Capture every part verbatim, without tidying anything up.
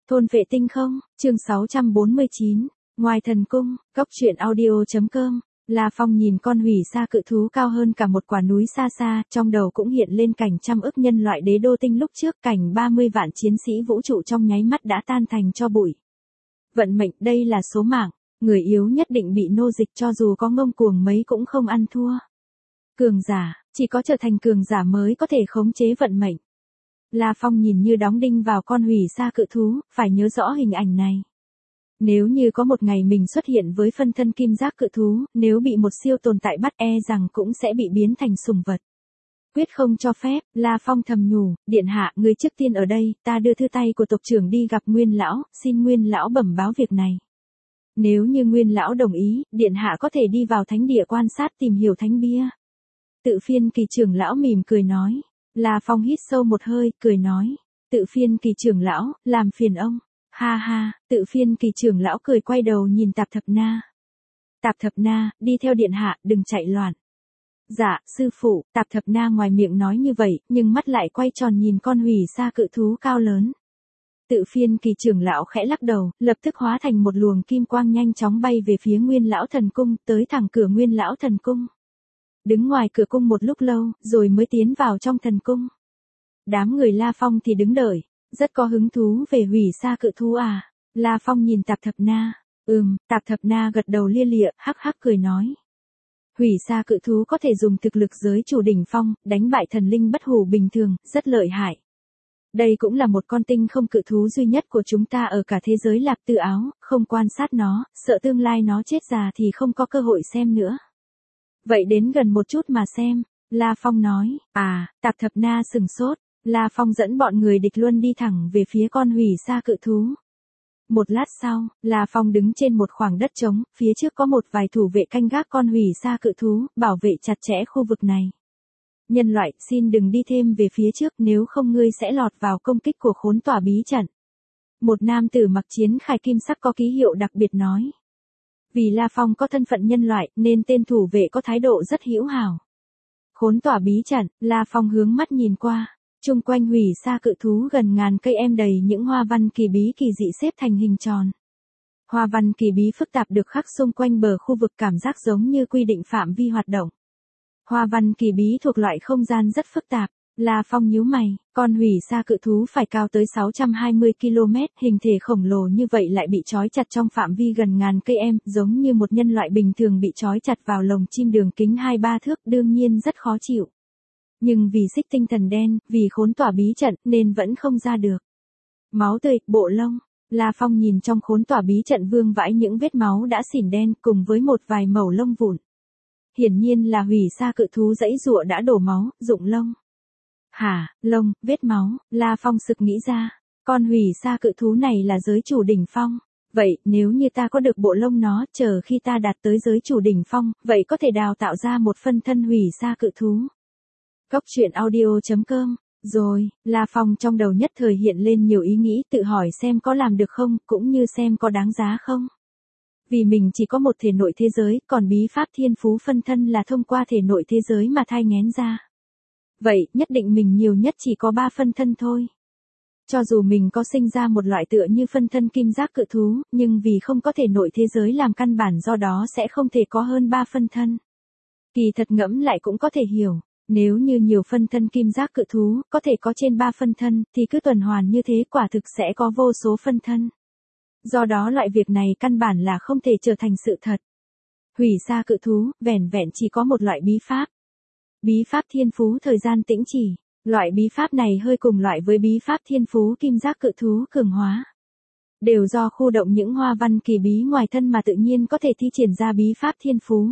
Thôn vệ tinh không, chương sáu trăm bốn mươi chín, ngoài thần cung, cốc truyện audio.com. La Phong nhìn con hủy sa cự thú cao hơn cả một quả núi xa xa, trong đầu cũng hiện lên cảnh trăm ức nhân loại đế đô tinh lúc trước, cảnh ba mươi vạn chiến sĩ vũ trụ trong nháy mắt đã tan thành cho bụi. Vận mệnh, đây là số mạng, người yếu nhất định bị nô dịch, cho dù có ngông cuồng mấy cũng không ăn thua. Cường giả, chỉ có trở thành cường giả mới có thể khống chế vận mệnh. La Phong nhìn như đóng đinh vào con hủy sa cự thú, phải nhớ rõ hình ảnh này. Nếu như có một ngày mình xuất hiện với phân thân kim giác cự thú, nếu bị một siêu tồn tại bắt e rằng cũng sẽ bị biến thành sủng vật. Quyết không cho phép, La Phong thầm nhủ, điện hạ, người trước tiên ở đây, ta đưa thư tay của tộc trưởng đi gặp Nguyên lão, xin Nguyên lão bẩm báo việc này. Nếu như Nguyên lão đồng ý, điện hạ có thể đi vào thánh địa quan sát tìm hiểu thánh bia. Tự phiên kỳ trưởng lão mỉm cười nói. La Phong hít sâu một hơi, cười nói, tự phiên kỳ trưởng lão, làm phiền ông. Ha ha, tự phiên kỳ trưởng lão cười quay đầu nhìn Tạp Thập Na. Tạp Thập Na, đi theo điện hạ, đừng chạy loạn. Dạ, sư phụ, Tạp Thập Na ngoài miệng nói như vậy, nhưng mắt lại quay tròn nhìn con hủy sa cự thú cao lớn. Tự phiên kỳ trưởng lão khẽ lắc đầu, lập tức hóa thành một luồng kim quang nhanh chóng bay về phía Nguyên lão thần cung, tới thẳng cửa Nguyên lão thần cung. Đứng ngoài cửa cung một lúc lâu, rồi mới tiến vào trong thần cung. Đám người La Phong thì đứng đợi, rất có hứng thú về hủy sa cự thú à. La Phong nhìn Tạp Thập Na, ừm, Tạp Thập Na gật đầu lia lịa, hắc hắc cười nói. Hủy sa cự thú có thể dùng thực lực giới chủ đỉnh phong, đánh bại thần linh bất hủ bình thường, rất lợi hại. Đây cũng là một con tinh không cự thú duy nhất của chúng ta ở cả thế giới Lạp Tư Áo, không quan sát nó, sợ tương lai nó chết già thì không có cơ hội xem nữa. Vậy đến gần một chút mà xem, La Phong nói, à, Tạp Thập Na sừng sốt, La Phong dẫn bọn người địch luân đi thẳng về phía con hủy sa cự thú. Một lát sau, La Phong đứng trên một khoảng đất trống, phía trước có một vài thủ vệ canh gác con hủy sa cự thú, bảo vệ chặt chẽ khu vực này. Nhân loại, xin đừng đi thêm về phía trước, nếu không ngươi sẽ lọt vào công kích của khốn tỏa bí trận. Một nam tử mặc chiến khải kim sắc có ký hiệu đặc biệt nói. Vì La Phong có thân phận nhân loại, nên tên thủ vệ có thái độ rất hữu hảo. Khốn tỏa bí trận, La Phong hướng mắt nhìn qua, chung quanh hủy sa cự thú gần ngàn cây em đầy những hoa văn kỳ bí kỳ dị xếp thành hình tròn. Hoa văn kỳ bí phức tạp được khắc xung quanh bờ khu vực, cảm giác giống như quy định phạm vi hoạt động. Hoa văn kỳ bí thuộc loại không gian rất phức tạp. La Phong nhíu mày, con hủy sa cự thú phải cao tới sáu trăm hai mươi ki lô mét, hình thể khổng lồ như vậy lại bị trói chặt trong phạm vi gần ngàn cây em, giống như một nhân loại bình thường bị trói chặt vào lồng chim đường kính hai ba thước, đương nhiên rất khó chịu. Nhưng vì xích tinh thần đen, vì khốn tỏa bí trận, nên vẫn không ra được. Máu tươi, bộ lông, La Phong nhìn trong khốn tỏa bí trận vương vãi những vết máu đã xỉn đen, cùng với một vài mẩu lông vụn. Hiển nhiên là hủy sa cự thú giãy giụa đã đổ máu, rụng lông. Hả, lông, vết máu, La Phong sực nghĩ ra, con hủy sa cự thú này là giới chủ đỉnh phong. Vậy, nếu như ta có được bộ lông nó, chờ khi ta đạt tới giới chủ đỉnh phong, vậy có thể đào tạo ra một phân thân hủy sa cự thú. Cốc truyện audio.com, rồi, La Phong trong đầu nhất thời hiện lên nhiều ý nghĩ, tự hỏi xem có làm được không, cũng như xem có đáng giá không. Vì mình chỉ có một thể nội thế giới, còn bí pháp thiên phú phân thân là thông qua thể nội thế giới mà thai nghén ra. Vậy, nhất định mình nhiều nhất chỉ có ba phân thân thôi. Cho dù mình có sinh ra một loại tựa như phân thân kim giác cự thú, nhưng vì không có thể nội thế giới làm căn bản, do đó sẽ không thể có hơn ba phân thân. Kỳ thật ngẫm lại cũng có thể hiểu, nếu như nhiều phân thân kim giác cự thú, có thể có trên ba phân thân, thì cứ tuần hoàn như thế quả thực sẽ có vô số phân thân. Do đó loại việc này căn bản là không thể trở thành sự thật. Hủy sa cự thú, vẻn vẹn chỉ có một loại bí pháp. Bí pháp thiên phú thời gian tĩnh chỉ, loại bí pháp này hơi cùng loại với bí pháp thiên phú kim giác cự thú cường hóa. Đều do khu động những hoa văn kỳ bí ngoài thân mà tự nhiên có thể thi triển ra bí pháp thiên phú.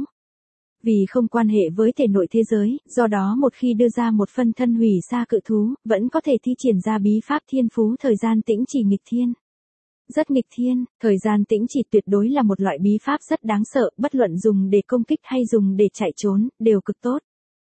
Vì không quan hệ với thể nội thế giới, do đó một khi đưa ra một phân thân hủy sa cự thú, vẫn có thể thi triển ra bí pháp thiên phú thời gian tĩnh chỉ nghịch thiên. Rất nghịch thiên, thời gian tĩnh chỉ tuyệt đối là một loại bí pháp rất đáng sợ, bất luận dùng để công kích hay dùng để chạy trốn, đều cực tốt.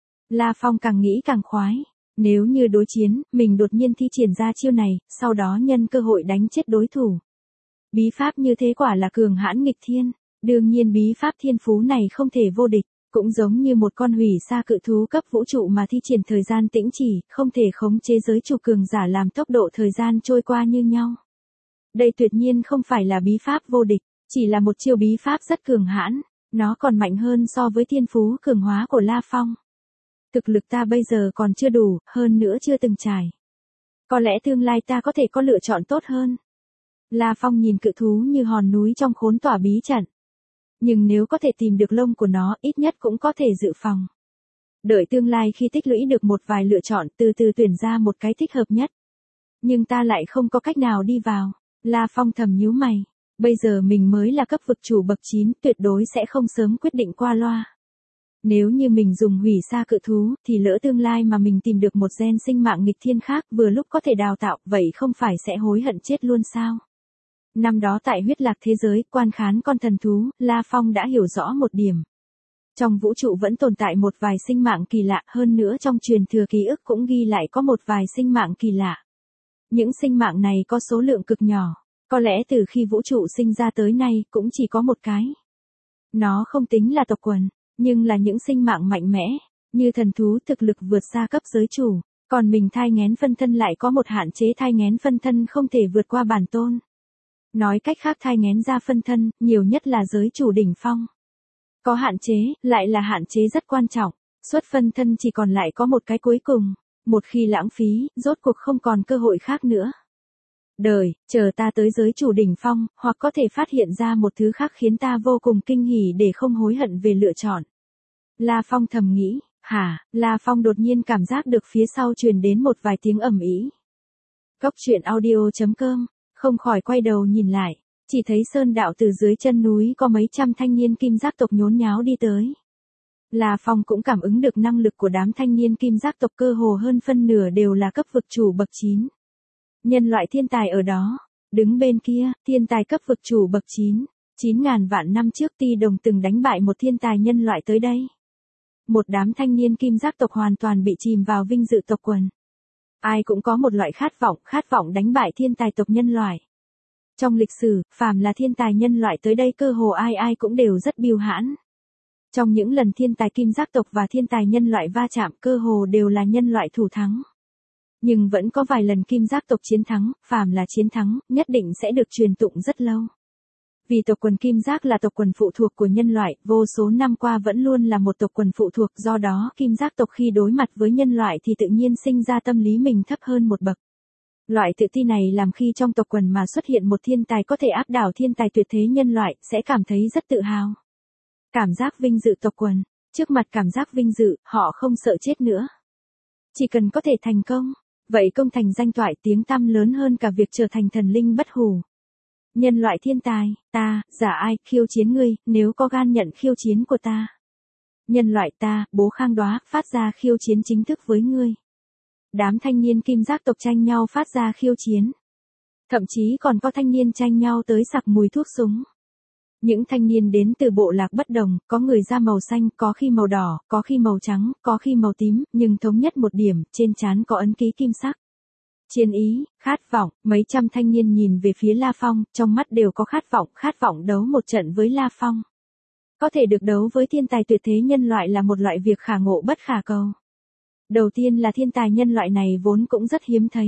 La Phong càng nghĩ càng khoái. Nếu như đối chiến, mình đột nhiên thi triển ra chiêu này, sau đó nhân cơ hội đánh chết đối thủ. Bí pháp như thế quả là cường hãn nghịch thiên. Đương nhiên bí pháp thiên phú này không thể vô địch, cũng giống như một con hủy sa cự thú cấp vũ trụ mà thi triển thời gian tĩnh chỉ, không thể khống chế giới chủ cường giả làm tốc độ thời gian trôi qua như nhau. Đây tuyệt nhiên không phải là bí pháp vô địch, chỉ là một chiêu bí pháp rất cường hãn, nó còn mạnh hơn so với thiên phú cường hóa của La Phong. Thực lực ta bây giờ còn chưa đủ, hơn nữa chưa từng trải. Có lẽ tương lai ta có thể có lựa chọn tốt hơn. La Phong nhìn cự thú như hòn núi trong khốn tỏa bí trận. Nhưng nếu có thể tìm được lông của nó, ít nhất cũng có thể dự phòng. Đợi tương lai khi tích lũy được một vài lựa chọn, từ từ tuyển ra một cái thích hợp nhất. Nhưng ta lại không có cách nào đi vào. La Phong thầm nhíu mày. Bây giờ mình mới là cấp vực chủ bậc chín, tuyệt đối sẽ không sớm quyết định qua loa. Nếu như mình dùng hủy sa cự thú, thì lỡ tương lai mà mình tìm được một gen sinh mạng nghịch thiên khác vừa lúc có thể đào tạo, vậy không phải sẽ hối hận chết luôn sao? Năm đó tại huyết lạc thế giới, quan khán con thần thú, La Phong đã hiểu rõ một điểm. Trong vũ trụ vẫn tồn tại một vài sinh mạng kỳ lạ, hơn nữa trong truyền thừa ký ức cũng ghi lại có một vài sinh mạng kỳ lạ. Những sinh mạng này có số lượng cực nhỏ, có lẽ từ khi vũ trụ sinh ra tới nay cũng chỉ có một cái. Nó không tính là tộc quần, nhưng là những sinh mạng mạnh mẽ, như thần thú thực lực vượt xa cấp giới chủ, còn mình thai nghén phân thân lại có một hạn chế thai nghén phân thân không thể vượt qua bản tôn. Nói cách khác thai nghén ra phân thân, nhiều nhất là giới chủ đỉnh phong. Có hạn chế, lại là hạn chế rất quan trọng, xuất phân thân chỉ còn lại có một cái cuối cùng, một khi lãng phí, rốt cuộc không còn cơ hội khác nữa. Đời, chờ ta tới giới chủ đỉnh phong, hoặc có thể phát hiện ra một thứ khác khiến ta vô cùng kinh hỉ để không hối hận về lựa chọn. La Phong thầm nghĩ, hả, La Phong đột nhiên cảm giác được phía sau truyền đến một vài tiếng ầm ĩ. Cốc truyện audio chấm com, không khỏi quay đầu nhìn lại, chỉ thấy sơn đạo từ dưới chân núi có mấy trăm thanh niên kim giác tộc nhốn nháo đi tới. La Phong cũng cảm ứng được năng lực của đám thanh niên kim giác tộc, cơ hồ hơn phân nửa đều là cấp vực chủ bậc chín. Nhân loại thiên tài ở đó, đứng bên kia, thiên tài cấp vực chủ bậc chín, chín ngàn vạn năm trước Ti Đồng từng đánh bại một thiên tài nhân loại tới đây. Một đám thanh niên kim giác tộc hoàn toàn bị chìm vào vinh dự tộc quần. Ai cũng có một loại khát vọng, khát vọng đánh bại thiên tài tộc nhân loại. Trong lịch sử, phàm là thiên tài nhân loại tới đây cơ hồ ai ai cũng đều rất biêu hãn. Trong những lần thiên tài kim giác tộc và thiên tài nhân loại va chạm, cơ hồ đều là nhân loại thủ thắng. Nhưng vẫn có vài lần kim giác tộc chiến thắng, phàm là chiến thắng, nhất định sẽ được truyền tụng rất lâu. Vì tộc quần kim giác là tộc quần phụ thuộc của nhân loại, vô số năm qua vẫn luôn là một tộc quần phụ thuộc, do đó kim giác tộc khi đối mặt với nhân loại thì tự nhiên sinh ra tâm lý mình thấp hơn một bậc. Loại tự ti này làm khi trong tộc quần mà xuất hiện một thiên tài có thể áp đảo thiên tài tuyệt thế nhân loại, sẽ cảm thấy rất tự hào. Cảm giác vinh dự tộc quần, trước mặt cảm giác vinh dự, họ không sợ chết nữa. Chỉ cần có thể thành công, vậy công thành danh toại tiếng tăm lớn hơn cả việc trở thành thần linh bất hủ. Nhân loại thiên tài, ta, giả ai, khiêu chiến ngươi, nếu có gan nhận khiêu chiến của ta. Nhân loại ta, bố Khang Đoá, phát ra khiêu chiến chính thức với ngươi. Đám thanh niên kim giác tộc tranh nhau phát ra khiêu chiến. Thậm chí còn có thanh niên tranh nhau tới sặc mùi thuốc súng. Những thanh niên đến từ bộ lạc bất đồng, có người da màu xanh, có khi màu đỏ, có khi màu trắng, có khi màu tím, nhưng thống nhất một điểm, trên trán có ấn ký kim sắc. Chiến ý, khát vọng, mấy trăm thanh niên nhìn về phía La Phong, trong mắt đều có khát vọng, khát vọng đấu một trận với La Phong. Có thể được đấu với thiên tài tuyệt thế nhân loại là một loại việc khả ngộ bất khả cầu. Đầu tiên là thiên tài nhân loại này vốn cũng rất hiếm thấy.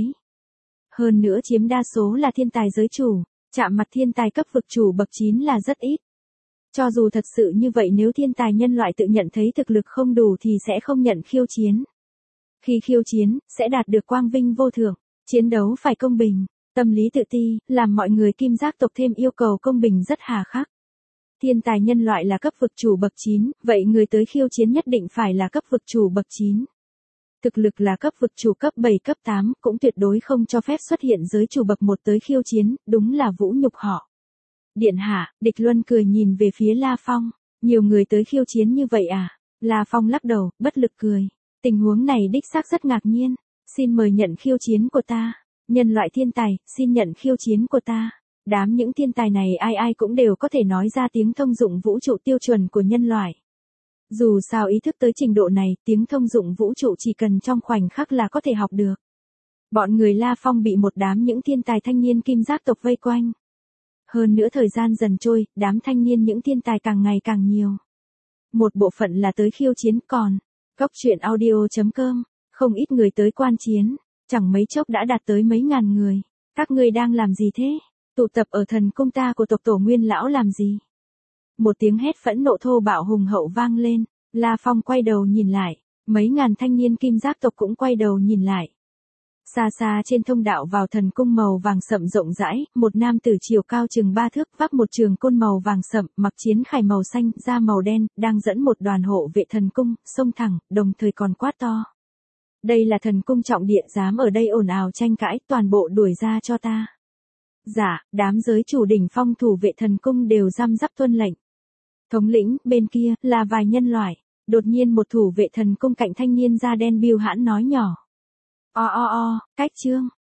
Hơn nữa chiếm đa số là thiên tài giới chủ, chạm mặt thiên tài cấp vực chủ bậc chín là rất ít. Cho dù thật sự như vậy, nếu thiên tài nhân loại tự nhận thấy thực lực không đủ thì sẽ không nhận khiêu chiến. Khi khiêu chiến, sẽ đạt được quang vinh vô thượng, chiến đấu phải công bình, tâm lý tự ti, làm mọi người kim giác tộc thêm yêu cầu công bình rất hà khắc. Thiên tài nhân loại là cấp vực chủ bậc chín, vậy người tới khiêu chiến nhất định phải là cấp vực chủ bậc chín. Thực lực là cấp vực chủ cấp bảy cấp tám, cũng tuyệt đối không cho phép xuất hiện giới chủ bậc một tới khiêu chiến, đúng là vũ nhục họ. Điện hạ, Địch Luân cười nhìn về phía La Phong, nhiều người tới khiêu chiến như vậy à? La Phong lắc đầu, bất lực cười. Tình huống này đích xác rất ngạc nhiên, xin mời nhận khiêu chiến của ta. Nhân loại thiên tài, xin nhận khiêu chiến của ta. Đám những thiên tài này ai ai cũng đều có thể nói ra tiếng thông dụng vũ trụ tiêu chuẩn của nhân loại. Dù sao ý thức tới trình độ này, tiếng thông dụng vũ trụ chỉ cần trong khoảnh khắc là có thể học được. Bọn người La Phong bị một đám những thiên tài thanh niên kim giác tộc vây quanh. Hơn nữa thời gian dần trôi, đám thanh niên những thiên tài càng ngày càng nhiều. Một bộ phận là tới khiêu chiến, còn cốc truyện audio chấm com, không ít người tới quan chiến, chẳng mấy chốc đã đạt tới mấy ngàn người. Các ngươi đang làm gì thế? Tụ tập ở thần cung ta của tộc tổ Nguyên lão làm gì? Một tiếng hét phẫn nộ thô bạo hùng hậu vang lên, La Phong quay đầu nhìn lại, mấy ngàn thanh niên kim giáp tộc cũng quay đầu nhìn lại. Xa xa trên thông đạo vào thần cung màu vàng sậm rộng rãi, một nam tử chiều cao chừng ba thước vác một trường côn màu vàng sậm, mặc chiến khải màu xanh, da màu đen, đang dẫn một đoàn hộ vệ thần cung, xông thẳng, đồng thời còn quát to. Đây là thần cung trọng địa, dám ở đây ồn ào tranh cãi, toàn bộ đuổi ra cho ta. Dạ, đám giới chủ đỉnh phong thủ vệ thần cung đều răm rắp tuân lệnh. Thống lĩnh, bên kia, là vài nhân loại. Đột nhiên một thủ vệ thần cung cạnh thanh niên da đen biêu hãn nói nhỏ. O o o, cách trương,